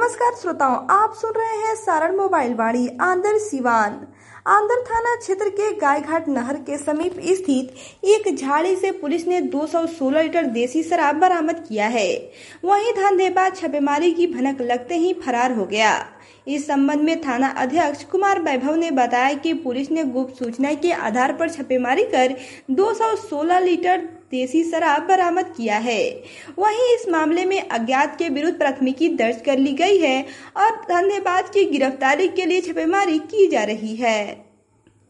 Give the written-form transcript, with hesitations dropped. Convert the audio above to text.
नमस्कार श्रोताओं, आप सुन रहे हैं सारण मोबाइल वाणी। आंदर सिवान आंदर थाना क्षेत्र के गायघाट नहर के समीप स्थित एक झाड़ी से पुलिस ने 216 लीटर देसी शराब बरामद किया है। वहीं धंधेबाज छापेमारी की भनक लगते ही फरार हो गया। इस संबंध में थाना अध्यक्ष कुमार वैभव ने बताया कि पुलिस ने गुप्त सूचना के आधार पर छापेमारी कर 216 लीटर देसी शराब बरामद किया है। वहीं इस मामले में अज्ञात के विरुद्ध प्राथमिकी दर्ज कर ली गई है और धंधेबाज की गिरफ्तारी के लिए छापेमारी की जा रही है।